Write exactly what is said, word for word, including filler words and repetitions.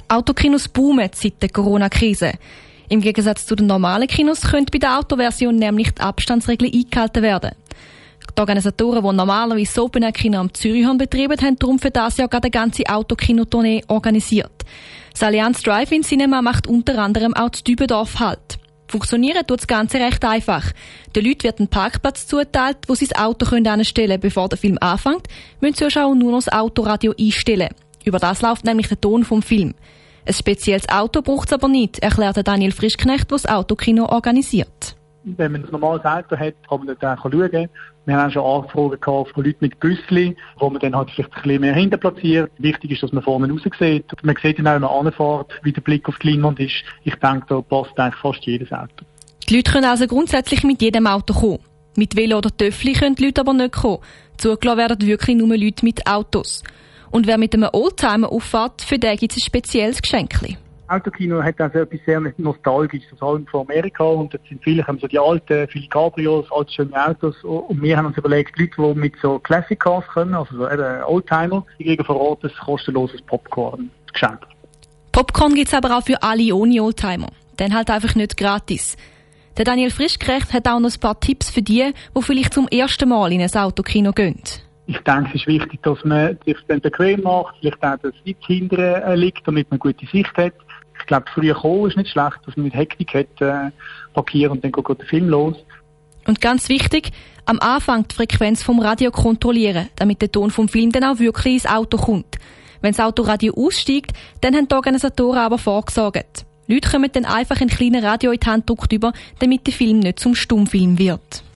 Autokinos boomen seit der Corona-Krise. Im Gegensatz zu den normalen Kinos könnte bei der Autoversion nämlich die Abstandsregeln eingehalten werden. Die Organisatoren, die normalerweise das Open-Air-Kino am Zürichhorn betreiben, haben darum für das Jahr gerade eine ganze Autokino-Tournee organisiert. Das Allianz Drive-In Cinema macht unter anderem auch das Dübendorf Halt. Funktionieren tut das Ganze recht einfach. Den Leuten wird ein Parkplatz zugeteilt, wo sie das Auto anstellen können. Bevor der Film anfängt, müssen die Zuschauer nur noch das Autoradio einstellen. Über das läuft nämlich der Ton vom Film. Ein spezielles Auto braucht es aber nicht, erklärt Daniel Frischknecht, der das Autokino organisiert. Wenn man ein normales Auto hat, kann man dort auch schauen. Wir haben auch schon Anfragen von Leuten mit Büsschen, wo man dann halt vielleicht ein bisschen mehr hinten platziert. Wichtig ist, dass man vorne raus sieht. Man sieht dann auch, wenn man anfährt, wie der Blick auf die Leinwand ist. Ich denke, da passt eigentlich fast jedes Auto. Die Leute können also grundsätzlich mit jedem Auto kommen. Mit Velo oder Töffli können die Leute aber nicht kommen. Zugelassen werden wirklich nur Leute mit Autos. Und wer mit einem Oldtimer auffährt, für den gibt es ein spezielles Geschenkli. Autokino hat also etwas sehr Nostalgisches, vor allem von Amerika. Und dort sind viele, haben so die alten, viele Cabrios, alte schöne Autos. Und wir haben uns überlegt, Leute, die mit so Classic Cars können, also so eben Oldtimer, die kriegen vor Ort ein kostenloses Popcorn geschenkt. Popcorn gibt es aber auch für alle ohne Oldtimer. Dann halt einfach nicht gratis. Der Daniel Frischknecht hat auch noch ein paar Tipps für die, die vielleicht zum ersten Mal in ein Autokino gehen. Ich denke, es ist wichtig, dass man sich dann bequem macht, vielleicht auch, dass es nicht hinten liegt, damit man gute Sicht hat. Ich glaube, früher kommen ist nicht schlecht, dass man mit Hektik hat, äh, parkieren und dann geht der Film los. Und ganz wichtig, am Anfang die Frequenz vom Radio kontrollieren, damit der Ton vom Film dann auch wirklich ins Auto kommt. Wenn das Autoradio aussteigt, dann haben die Organisatoren aber vorgesorgt. Leute kommen dann einfach ein kleines Radio in die Hand gedrückt über, damit der Film nicht zum Stummfilm wird.